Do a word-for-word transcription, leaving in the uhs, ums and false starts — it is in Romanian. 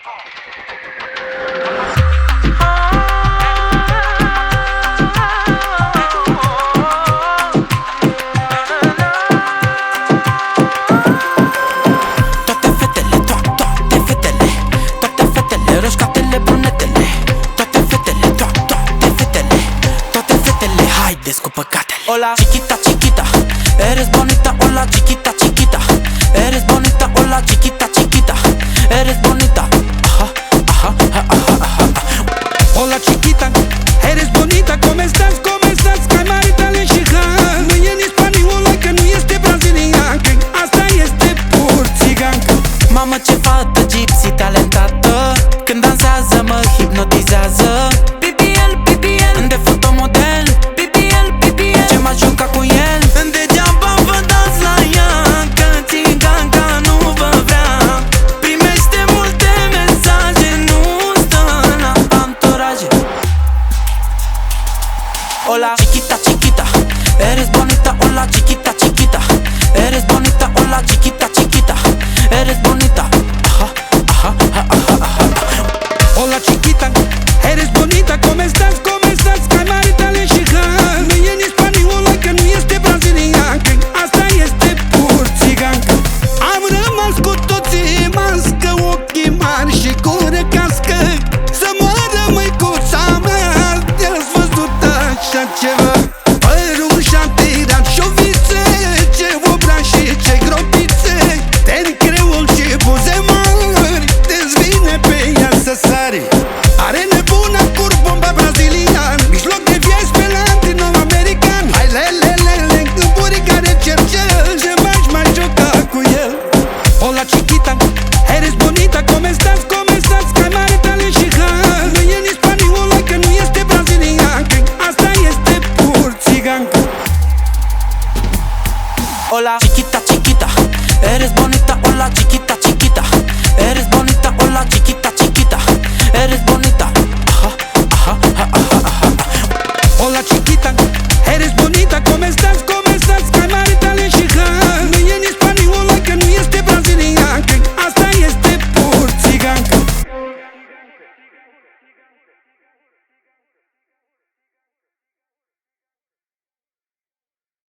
Cu păcatele. Hola, chiquita, chiquita, eres bonita. Hola, chiquita, chiquita, eres bonita. Hola, chiquita, chiquita, eres bonita. Ajá, ajá, ajá, ajá, ajá. Hola, chiquita, eres bonita. ¿Cómo estás? ¿Cómo estás? Ca maritale și han. Nu e nici spaniolă, că nu este braziliancă. Asta este pur țigancă. Mamă, ce fată gypsy talentată. Când dansează mă hipnotizează. B B L, B B L, de fotomodel. Ce m-a jucat cu el. Degeaba vă dați la ea, că țiganca nu vă vrea. Primește multe mesaje, nu stă la anturaje. Hola, chiquita, chiquita, eres bonita. Hola, chiquita, chiquita, eres bonita. Hola, chiquita, chiquita, eres bonita. Ajá, ajá, ajá, ajá, ajá. Hola, chiquita, eres bonita. ¿Cómo estás? ¿Cómo estás? Ca maritale și han. Nu e nici spaniolă, că nu este braziliancă. Asta este pur țigancă. Am rămas cu toții mască, ochii mari și gură cască. Să moară măicuța mea, te-ați văzut așa ceva. Părul și-a tirat șovițe, ce obraj și ce gropițe. Ten creul și buze mari, te-ți vine pe ea să sari. Are nebuna curbomba brazilian, mijloc de viață pe latino-american. Hai lelelele, în buricare cercel, ce m-aș mai juca cu el. Hola, chiquita, eres bonita. ¿Cómo estás? ¿Cómo estás? Ca maritale și han. Nu e nici spaniolă, că nu este braziliancă. Asta este pur țigancă. Hola, chiquita, chiquita, eres bonita. Hola, chiquita, chiquita, eres bonita. Hola, chiquita, chiquita, eres bonita.